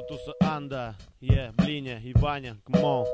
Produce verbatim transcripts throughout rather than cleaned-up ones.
Туса, Анда, е, Блиня и Ваня, кмо.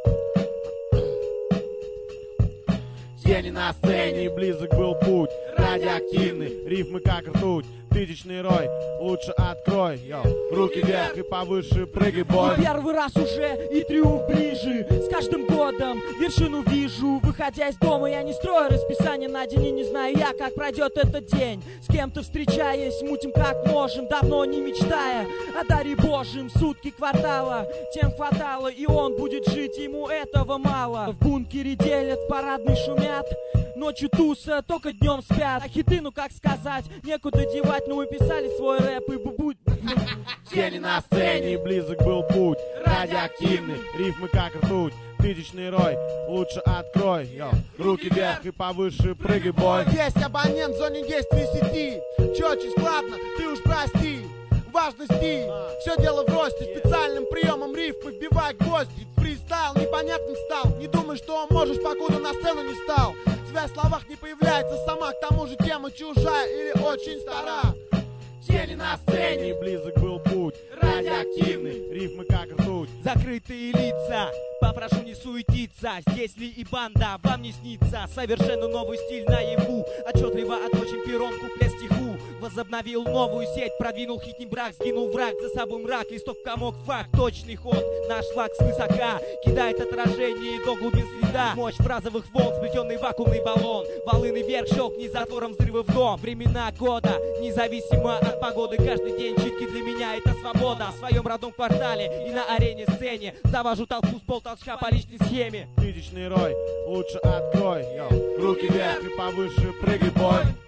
Тени на сцене, близок был путь, радиоактивный, рифмы как ртуть. Тысячный рой, лучше открой, йо. Руки вверх и повыше прыгай, бой. И первый раз уже, и триумф ближе. С каждым годом вершину вижу. Выходя из дома, я не строю расписание на день. И не знаю я, как пройдет этот день. С кем-то встречаясь, мутим как можем, давно не мечтая о даре Божьем. Сутки квартала, тем хватало, и он будет жить, ему этого мало. В бункере делят, в парадный шумят. Ночью туса, только днем спят. А хиты, ну как сказать, некуда девать. Но мы писали свой рэп и бубу. Тени на сцене, близок был путь, радиоактивный, рифмы как ртуть. Тысячный рой, лучше открой, йо. Руки вверх и повыше прыгай, бой. Есть абонент в зоне действия сети. Четче, складно, ты уж прости. Важный стиль, все дело в росте. Специальным приемом рифмы вбивай гвозди. Фристайл непонятным стал. Не думай, что можешь, покуда на сцену не стал. Связь в словах не появляется сама. К тому же тема чужая или очень стара. Тени на сцене, близок был путь, радиоактивный, рифмы как ртуть. Закрытые лица, попрошу не суетиться. Здесь ли и банда, вам не снится. Совершенно новый стиль наяву. Отчетливо оточен пером куплет стиху. Возобновил новую сеть, продвинул хит не брак. Сгинул враг, за собой мрак. Листок комок, факт, точный ход. Наш флаг свысока кидает отражение до глубин следа. Мощь фразовых волн, сплетенный вакуумный баллон. Волыны вверх, щелкни затвором взрыва в дом. Времена года, независимо от погоды. Каждый день читки для меня это свобода. В своем родном квартале и на арене сцене завожу толпу с полтолчка по личной схеме. Тысячный рой, лучше открой, йо. Руки вверх и повыше прыгай, бой.